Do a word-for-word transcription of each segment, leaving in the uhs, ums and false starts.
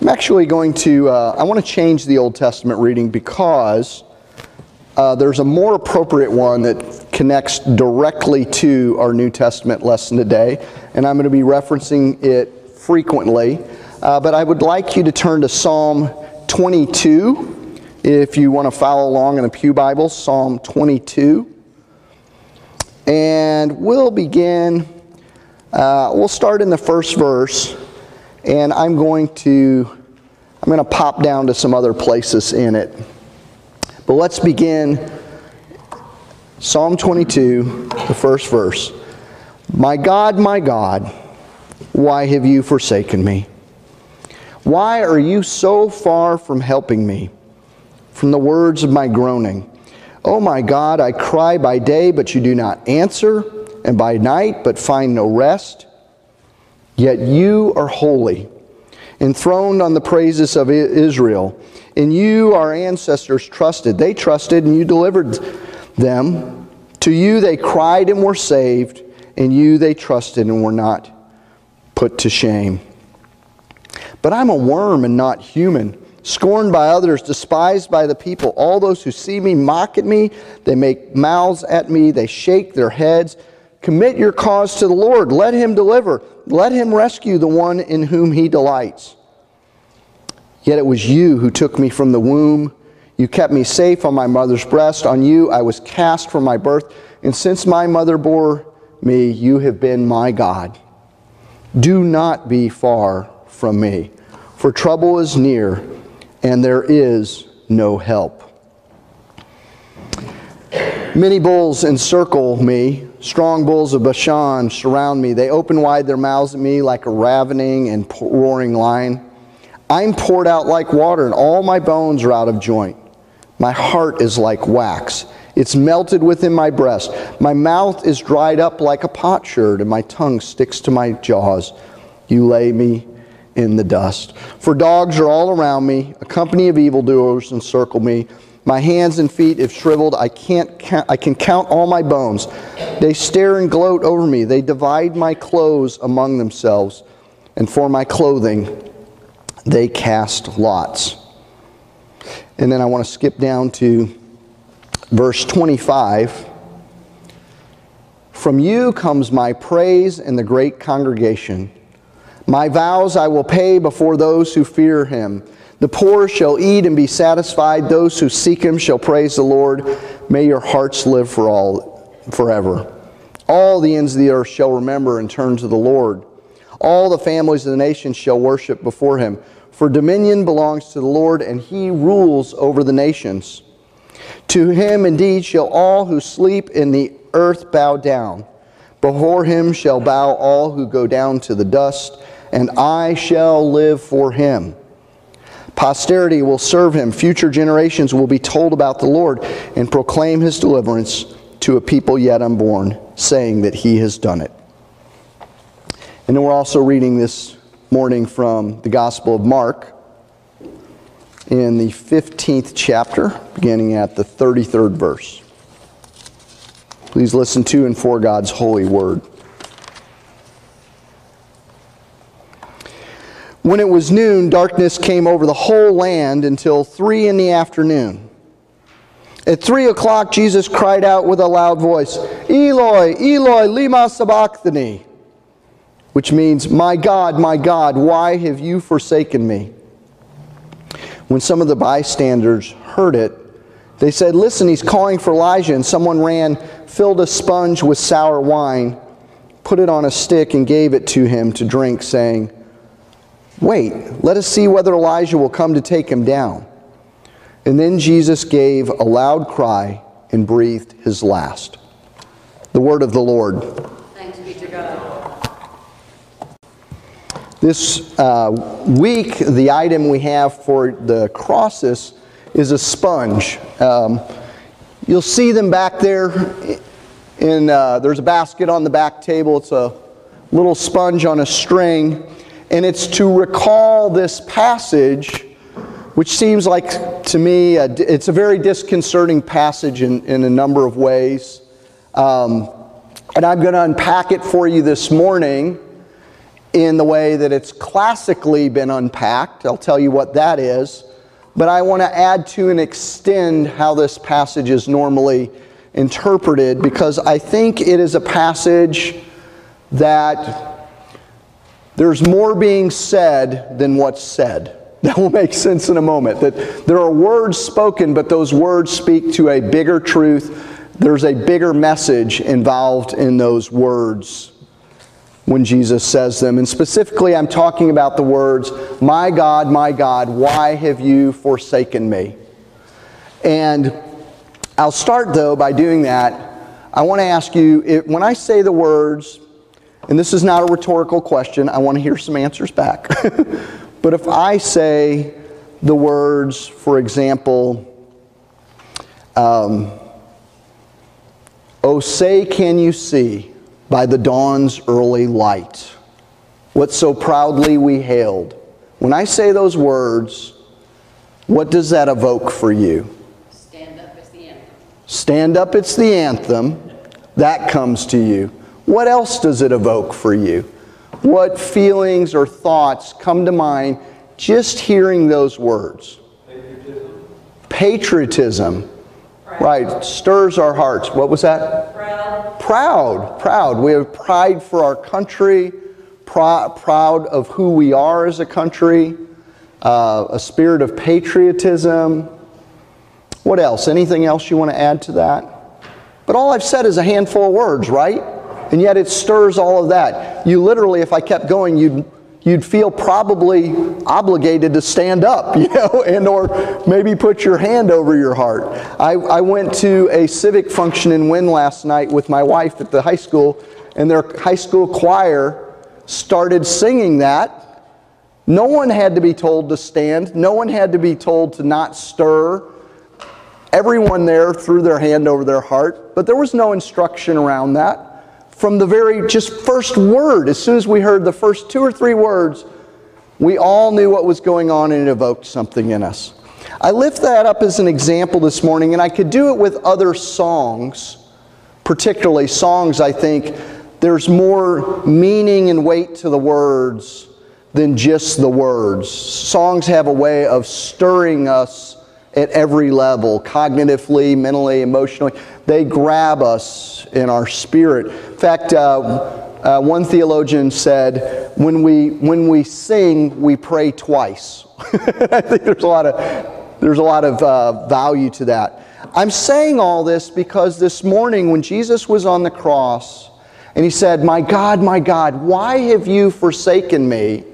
I'm actually going to, uh, I want to change the Old Testament reading because uh, there's a more appropriate one that connects directly to our New Testament lesson today, and I'm going to be referencing it frequently. Uh, but I would like you to turn to Psalm twenty-two, if you want to follow along in a pew Bible, Psalm twenty-two. And we'll begin, uh, we'll start in the first verse, and I'm going to, I'm going to pop down to some other places in it. But let's begin Psalm twenty-two, the first verse. My God, my God, why have you forsaken me? Why are you so far from helping me, from the words of my groaning? Oh my God, I cry by day, but you do not answer, and by night, but find no rest. Yet you are holy, enthroned on the praises of Israel. In you our ancestors trusted. They trusted, and you delivered them. To you they cried and were saved. In you they trusted and were not put to shame. But I'm a worm and not human, scorned by others, despised by the people. All those who see me mock at me. They make mouths at me. They shake their heads. Commit your cause to the Lord. Let him deliver. Let him rescue the one in whom he delights. Yet it was you who took me from the womb. You kept me safe on my mother's breast. On you I was cast from my birth. And since my mother bore me, you have been my God. Do not be far from me, for trouble is near, and there is no help. Many bulls encircle me. Strong bulls of Bashan surround me. They open wide their mouths at me like a ravening and roaring lion. I'm poured out like water, and all my bones are out of joint. My heart is like wax. It's melted within my breast. My mouth is dried up like a potsherd, and my tongue sticks to my jaws. You lay me in the dust. For dogs are all around me. A company of evildoers encircle me. My hands and feet have shriveled. I can't count, I can count all my bones. They stare and gloat over me. They divide my clothes among themselves, and for my clothing they cast lots. And then I want to skip down to verse twenty-five. From you comes my praise in the great congregation. My vows I will pay before those who fear him. The poor shall eat and be satisfied. Those who seek him shall praise the Lord. May your hearts live for all forever. All the ends of the earth shall remember and turn to the Lord. All the families of the nations shall worship before him. For dominion belongs to the Lord, and he rules over the nations. To him indeed shall all who sleep in the earth bow down. Before him shall bow all who go down to the dust, and I shall live for him. Posterity will serve him. Future generations will be told about the Lord and proclaim his deliverance to a people yet unborn, saying that he has done it. And then we're also reading this morning from the Gospel of Mark in the fifteenth chapter, beginning at the thirty-third verse. Please listen to and for God's holy word. When it was noon, darkness came over the whole land until three in the afternoon. At three o'clock, Jesus cried out with a loud voice, Eloi, Eloi, lema sabachthani, which means, My God, my God, why have you forsaken me? When some of the bystanders heard it, they said, Listen, he's calling for Elijah. And someone ran, filled a sponge with sour wine, put it on a stick, and gave it to him to drink, saying, Wait, let us see whether Elijah will come to take him down. And then Jesus gave a loud cry and breathed his last. The word of the Lord. Thanks be to God. This uh, week, the item we have for the crosses is a sponge. Um, you'll see them back there. In uh, there's a basket on the back table. It's a little sponge on a string. And it's to recall this passage, which seems like, to me, a, it's a very disconcerting passage in, in a number of ways. Um, and I'm going to unpack it for you this morning. in the way that it's classically been unpacked. I'll tell you what that is. But I want to add to and extend how this passage is normally interpreted, because I think it is a passage that there's more being said than what's said. That will make sense in a moment. That there are words spoken, but those words speak to a bigger truth. There's a bigger message involved in those words when Jesus says them. And specifically, I'm talking about the words, "My God, my God, why have you forsaken me?" And I'll start, though, by doing that. I want to ask you, if, when I say the words, and this is not a rhetorical question, I want to hear some answers back. But if I say the words, for example, um, "Oh, say can you see by the dawn's early light what so proudly we hailed." When I say those words, what does that evoke for you? Stand up is the anthem. Stand up, it's the anthem. That comes to you. What else does it evoke for you? What feelings or thoughts come to mind just hearing those words? Patriotism. Patriotism. Proud. Right, stirs our hearts. What was that? Proud. Proud. Proud. We have pride for our country, pr- proud of who we are as a country, uh, a spirit of patriotism. What else? Anything else you want to add to that? But all I've said is a handful of words, right? And yet it stirs all of that. You literally, if I kept going, you'd you'd feel probably obligated to stand up, you know, and or maybe put your hand over your heart. I, I went to a civic function in Wynn last night with my wife at the high school, and their high school choir started singing that. No one had to be told to stand. No one had to be told to not stir. Everyone there threw their hand over their heart, but there was no instruction around that. From the very just first word, as soon as we heard the first two or three words, we all knew what was going on, and it evoked something in us. I lift that up as an example this morning, and I could do it with other songs, particularly songs. I think there's more meaning and weight to the words than just the words. Songs have a way of stirring us at every level, cognitively, mentally, emotionally. They grab us in our spirit. In fact, uh, uh, one theologian said, when we, when we sing, we pray twice. I think there's a lot of, there's a lot of uh, value to that. I'm saying all this because this morning when Jesus was on the cross and He said, "My God, my God, why have you forsaken me?"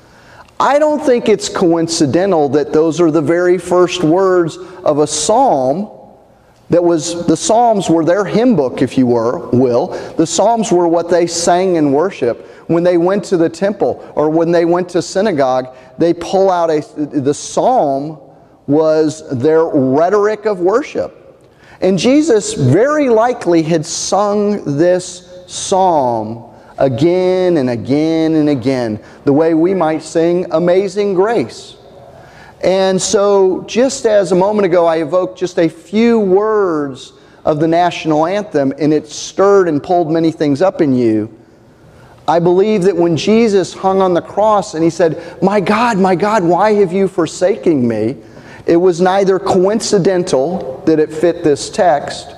I don't think it's coincidental that those are the very first words of a psalm that was, the Psalms were their hymn book, if you were, will. The Psalms were what they sang in worship. When they went to the temple or when they went to synagogue, they pull out a, the psalm was their rhetoric of worship. And Jesus very likely had sung this psalm again and again and again, the way we might sing Amazing Grace. And so, just as a moment ago I evoked just a few words of the national anthem, and it stirred and pulled many things up in you, I believe that when Jesus hung on the cross and He said, "My God, my God, why have you forsaken me?" it was neither coincidental that it fit this text,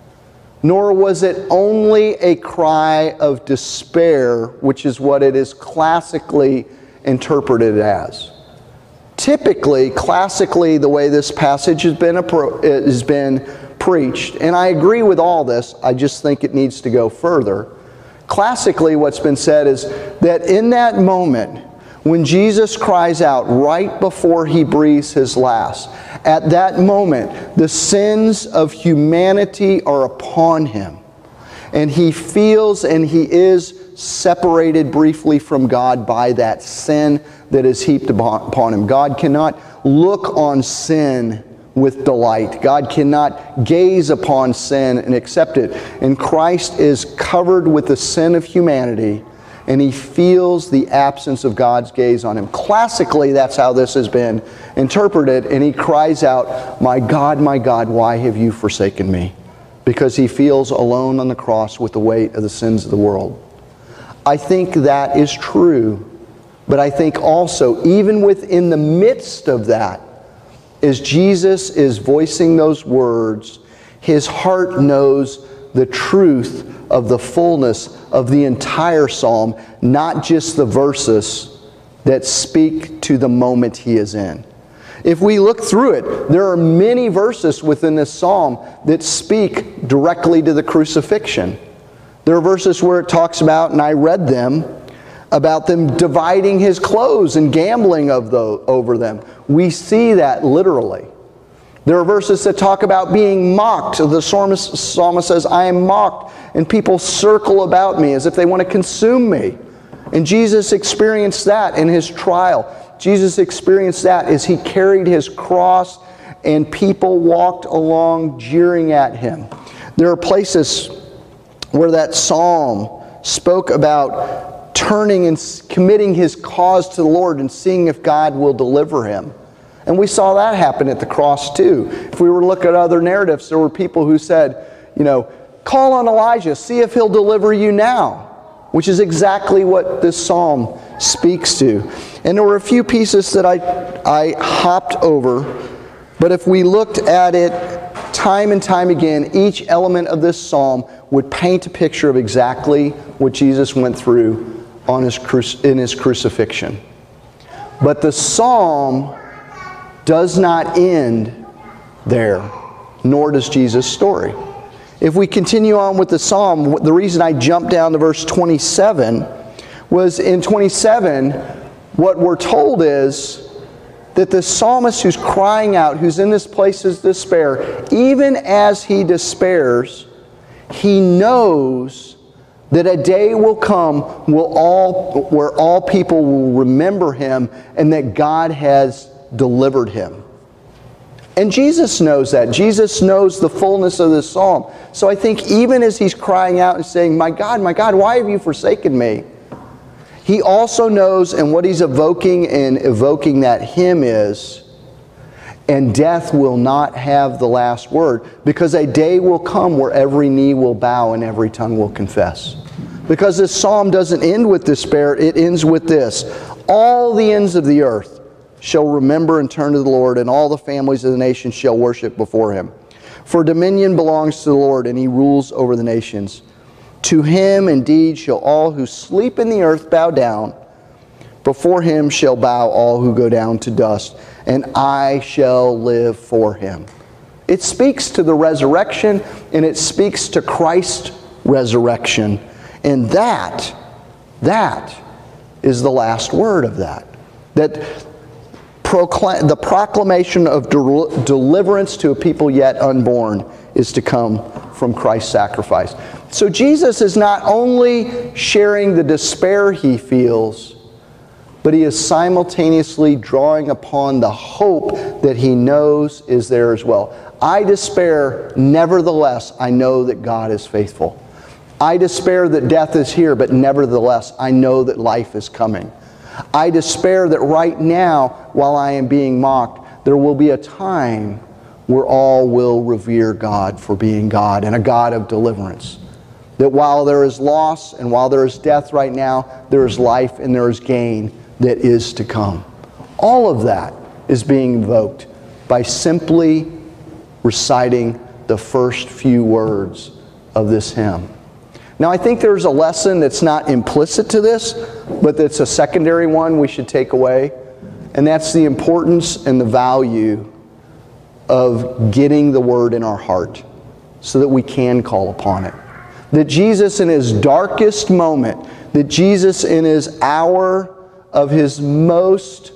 nor was it only a cry of despair, which is what it is classically interpreted as. Typically, classically, the way this passage has been, has been preached, and I agree with all this, I just think it needs to go further. Classically, what's been said is that in that moment, when Jesus cries out right before He breathes His last, at that moment, the sins of humanity are upon Him. And He feels and He is separated briefly from God by that sin that is heaped upon Him. God cannot look on sin with delight. God cannot gaze upon sin and accept it. And Christ is covered with the sin of humanity, and He feels the absence of God's gaze on Him. Classically, that's how this has been interpreted, and He cries out, "My God, my God, why have you forsaken me?" Because He feels alone on the cross with the weight of the sins of the world. I think that is true. But I think also, even within the midst of that, as Jesus is voicing those words, his heart knows the truth of the fullness of the entire psalm, not just the verses that speak to the moment he is in. If we look through it, there are many verses within this psalm that speak directly to the crucifixion. There are verses where it talks about, and I read them, about them dividing his clothes and gambling of the, over them. We see that literally. There are verses that talk about being mocked. The psalmist, psalmist says, I am mocked, and people circle about me as if they want to consume me. And Jesus experienced that in his trial. Jesus experienced that as he carried his cross and people walked along jeering at him. There are places where that psalm spoke about turning and committing his cause to the Lord and seeing if God will deliver him. And we saw that happen at the cross too. If we were to look at other narratives, there were people who said, you know, call on Elijah, see if he'll deliver you now. Which is exactly what this psalm speaks to. And there were a few pieces that I, I hopped over, but if we looked at it time and time again, each element of this psalm would paint a picture of exactly what Jesus went through on his cru- in his crucifixion. But the psalm does not end there, nor does Jesus' story. If we continue on with the psalm, the reason I jumped down to verse twenty-seven was in twenty-seven, what we're told is that the psalmist who's crying out, who's in this place of despair, even as he despairs, he knows that a day will come will all, where all people will remember him and that God has delivered him. And Jesus knows that. Jesus knows the fullness of this psalm. So I think even as he's crying out and saying, my God, my God, why have you forsaken me? He also knows, and what he's evoking and evoking that hymn is, and death will not have the last word, because a day will come where every knee will bow and every tongue will confess. Because this psalm doesn't end with despair, it ends with this. All the ends of the earth shall remember and turn to the Lord, and all the families of the nations shall worship before him. For dominion belongs to the Lord, and he rules over the nations. To him indeed shall all who sleep in the earth bow down. Before him shall bow all who go down to dust, and I shall live for him. It speaks to the resurrection, and it speaks to Christ's resurrection. And that, that is the last word of that. That Proclaim, the proclamation of del- deliverance to a people yet unborn is to come from Christ's sacrifice. So Jesus is not only sharing the despair he feels, but he is simultaneously drawing upon the hope that he knows is there as well. I despair, nevertheless, I know that God is faithful. I despair that death is here, but nevertheless, I know that life is coming. I despair that right now, while I am being mocked, there will be a time where all will revere God for being God and a God of deliverance. That while there is loss and while there is death right now, there is life and there is gain that is to come. All of that is being invoked by simply reciting the first few words of this hymn. Now, I think there's a lesson that's not implicit to this, but that's a secondary one we should take away. And that's the importance and the value of getting the Word in our heart so that we can call upon it. That Jesus in his darkest moment, that Jesus in his hour of his most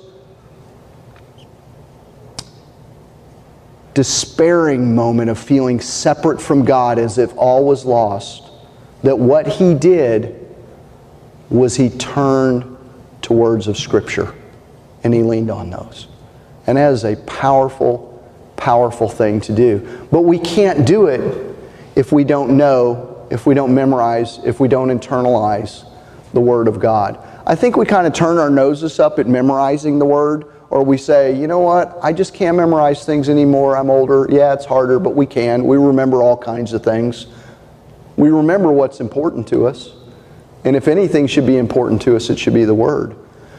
despairing moment of feeling separate from God as if all was lost, that what he did was he turned to words of Scripture and he leaned on those. And that is a powerful, powerful thing to do. But we can't do it if we don't know, if we don't memorize, if we don't internalize the Word of God. I think we kind of turn our noses up at memorizing the Word, or we say, you know what, I just can't memorize things anymore, I'm older. Yeah, it's harder, but we can. We remember all kinds of things. We remember what's important to us. And if anything should be important to us, it should be the Word.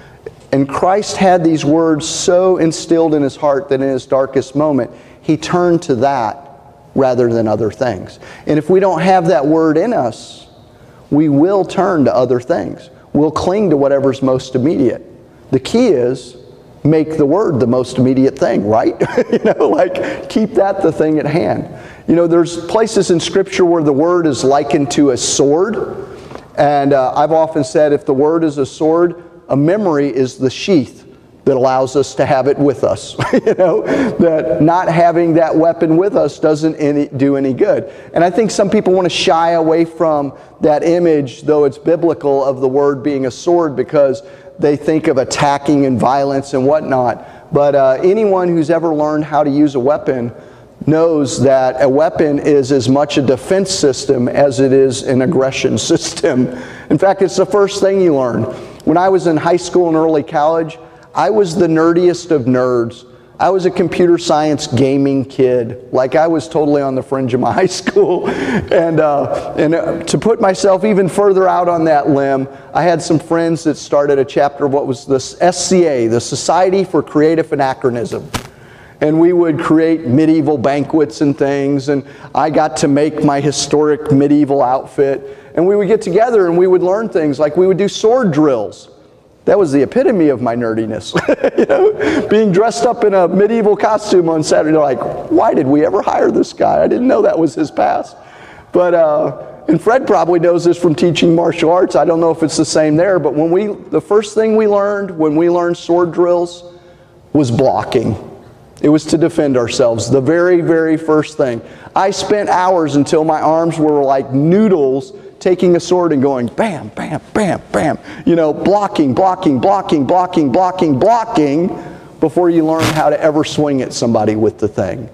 And Christ had these words so instilled in His heart that in His darkest moment, He turned to that rather than other things. And if we don't have that Word in us, we will turn to other things. We'll cling to whatever's most immediate. The key is, make the Word the most immediate thing, right? You know, like, keep that the thing at hand. You know, there's places in Scripture where the Word is likened to a sword. And uh, I've often said, if the Word is a sword, a memory is the sheath that allows us to have it with us. You know, that not having that weapon with us doesn't any, do any good. And I think some people want to shy away from that image, though it's biblical, of the Word being a sword, because they think of attacking and violence and whatnot. But uh, anyone who's ever learned how to use a weapon knows that a weapon is as much a defense system as it is an aggression system. In fact, it's the first thing you learn. When I was in high school and early college, I was the nerdiest of nerds. I was a computer science gaming kid. Like, I was totally on the fringe of my high school. And, uh, and uh, to put myself even further out on that limb, I had some friends that started a chapter of what was the S C A, the Society for Creative Anachronism. And we would create medieval banquets and things, and I got to make my historic medieval outfit. And we would get together and we would learn things, like we would do sword drills. That was the epitome of my nerdiness. You know, being dressed up in a medieval costume on Saturday, like, why did we ever hire this guy? I didn't know that was his past. But, uh, and Fred probably knows this from teaching martial arts. I don't know if it's the same there, but when we, the first thing we learned when we learned sword drills was blocking. It was to defend ourselves, the very, very first thing. I spent hours until my arms were like noodles, taking a sword and going bam, bam, bam, bam. You know, blocking, blocking, blocking, blocking, blocking, blocking, before you learn how to ever swing at somebody with the thing.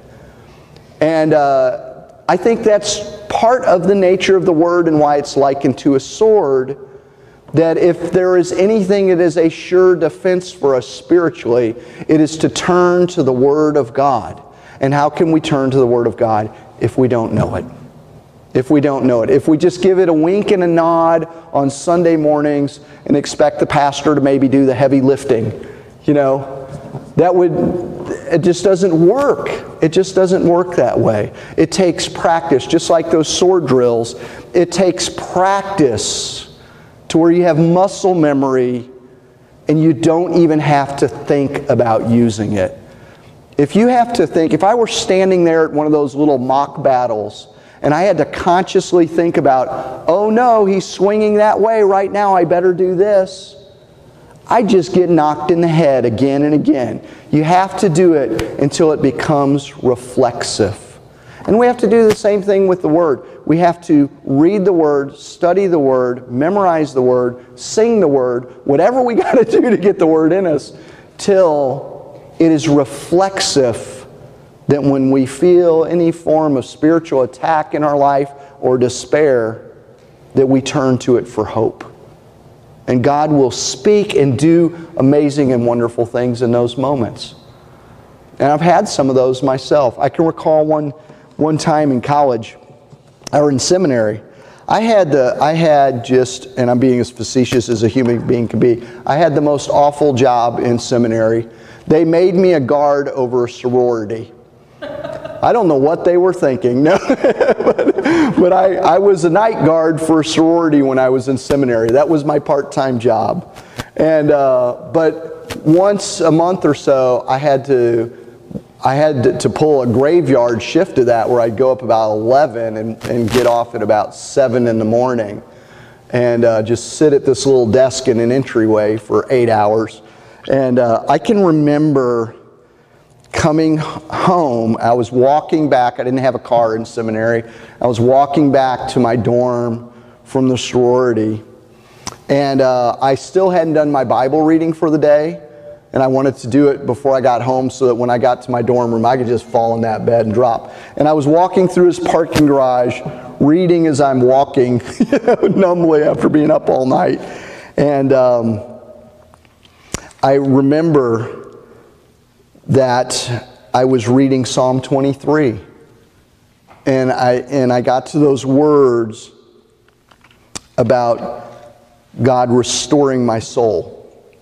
And uh, I think that's part of the nature of the Word and why it's likened to a sword. That if there is anything that is a sure defense for us spiritually, it is to turn to the Word of God. And how can we turn to the Word of God if we don't know it? If we don't know it. If we just give it a wink and a nod on Sunday mornings and expect the pastor to maybe do the heavy lifting, you know, that would, it just doesn't work. It just doesn't work that way. It takes practice, just like those sword drills. It takes practice to where you have muscle memory and you don't even have to think about using it. If you have to think, if I were standing there at one of those little mock battles and I had to consciously think about, oh no, he's swinging that way right now, I better do this, I just get knocked in the head again and again. You have to do it until it becomes reflexive. And we have to do the same thing with the Word. We have to read the Word, study the Word, memorize the Word, sing the Word, whatever we got to do to get the Word in us, till it is reflexive, that when we feel any form of spiritual attack in our life or despair, that we turn to it for hope. And God will speak and do amazing and wonderful things in those moments. And I've had some of those myself. I can recall one One time in college, or in seminary, I had the, I had just, and I'm being as facetious as a human being can be, I had the most awful job in seminary. They made me a guard over a sorority. I don't know what they were thinking, no, but, but I, I was a night guard for a sorority when I was in seminary. That was my part-time job. And, uh, but once a month or so, I had to I had to pull a graveyard shift of that, where I'd go up about eleven and, and get off at about seven in the morning, and uh, just sit at this little desk in an entryway for eight hours. And uh, I can remember coming home. I was walking back. I didn't have a car in seminary. I was walking back to my dorm from the sorority, and uh, I still hadn't done my Bible reading for the day. And I wanted to do it before I got home so that when I got to my dorm room, I could just fall in that bed and drop. And I was walking through his parking garage, reading as I'm walking, you know, numbly after being up all night. And um, I remember that I was reading Psalm twenty-three. And I, and I got to those words about God restoring my soul.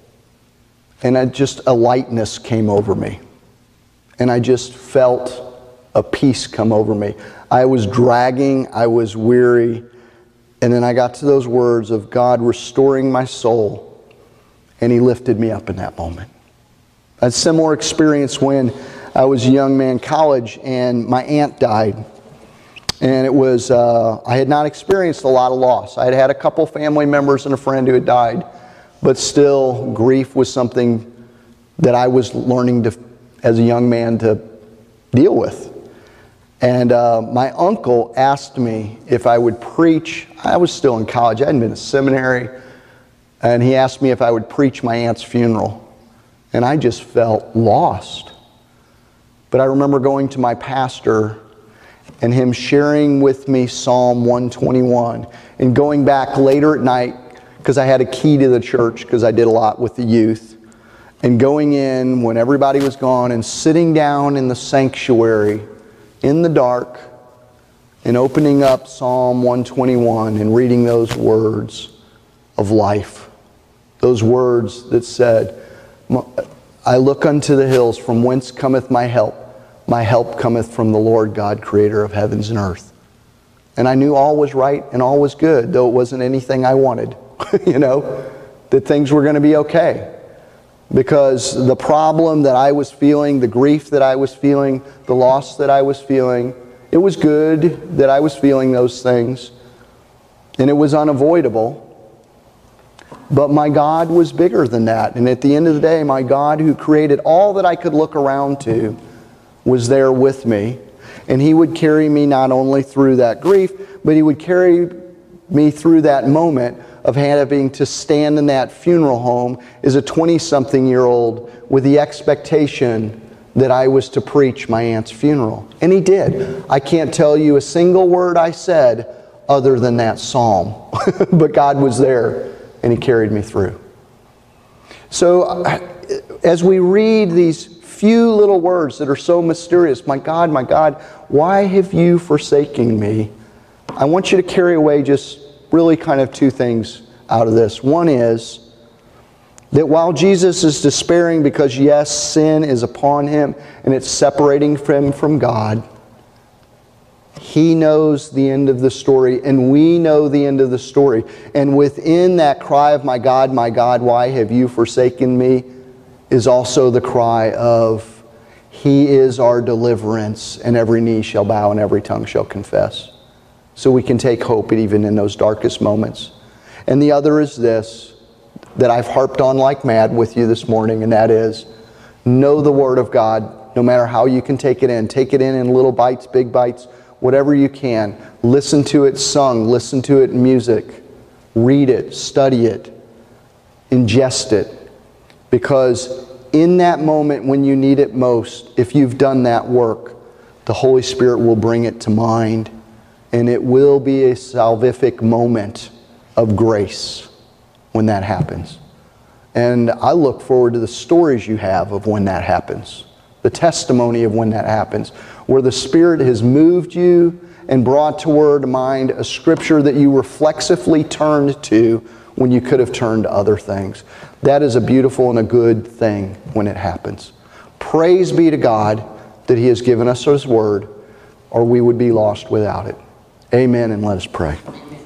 And I just, a lightness came over me. And I just felt a peace come over me. I was dragging, I was weary, and then I got to those words of God restoring my soul, and He lifted me up in that moment. A similar experience when I was a young man in college and my aunt died. And it was, uh, I had not experienced a lot of loss. I had had a couple family members and a friend who had died, but still grief was something that I was learning to, as a young man, to deal with. And uh, my uncle asked me if I would preach. I was still in college. I hadn't been to seminary. And he asked me if I would preach my aunt's funeral. And I just felt lost. But I remember going to my pastor and him sharing with me Psalm one twenty-one. And going back later at night, because I had a key to the church, because I did a lot with the youth. And going in when everybody was gone and sitting down in the sanctuary in the dark and opening up Psalm one twenty-one and reading those words of life. Those words that said, I look unto the hills from whence cometh my help. My help cometh from the Lord God, creator of heavens and earth. And I knew all was right and all was good, though it wasn't anything I wanted. You know, that things were going to be okay. Because the problem that I was feeling, the grief that I was feeling, the loss that I was feeling, it was good that I was feeling those things. And it was unavoidable. But my God was bigger than that. And at the end of the day, my God, who created all that I could look around to, was there with me. And He would carry me not only through that grief, but He would carry me through that moment of having to stand in that funeral home as a twenty-something-year-old with the expectation that I was to preach my aunt's funeral. And He did. I can't tell you a single word I said other than that psalm. But God was there, and He carried me through. So as we read these few little words that are so mysterious, my God, my God, why have you forsaken me? I want you to carry away just really kind of two things out of this. One is that while Jesus is despairing because, yes, sin is upon Him and it's separating Him from God, He knows the end of the story, and we know the end of the story. And within that cry of, my God, my God, why have you forsaken me, is also the cry of, He is our deliverance, and every knee shall bow and every tongue shall confess. So we can take hope even in those darkest moments. And the other is this, that I've harped on like mad with you this morning, and that is, know the Word of God, no matter how you can take it in. Take it in in little bites, big bites, whatever you can. Listen to it sung, listen to it in music. Read it, study it, ingest it. Because in that moment when you need it most, if you've done that work, the Holy Spirit will bring it to mind. And it will be a salvific moment of grace when that happens. And I look forward to the stories you have of when that happens. The testimony of when that happens. Where the Spirit has moved you and brought toward mind a scripture that you reflexively turned to when you could have turned to other things. That is a beautiful and a good thing when it happens. Praise be to God that He has given us His Word, or we would be lost without it. Amen, and let us pray.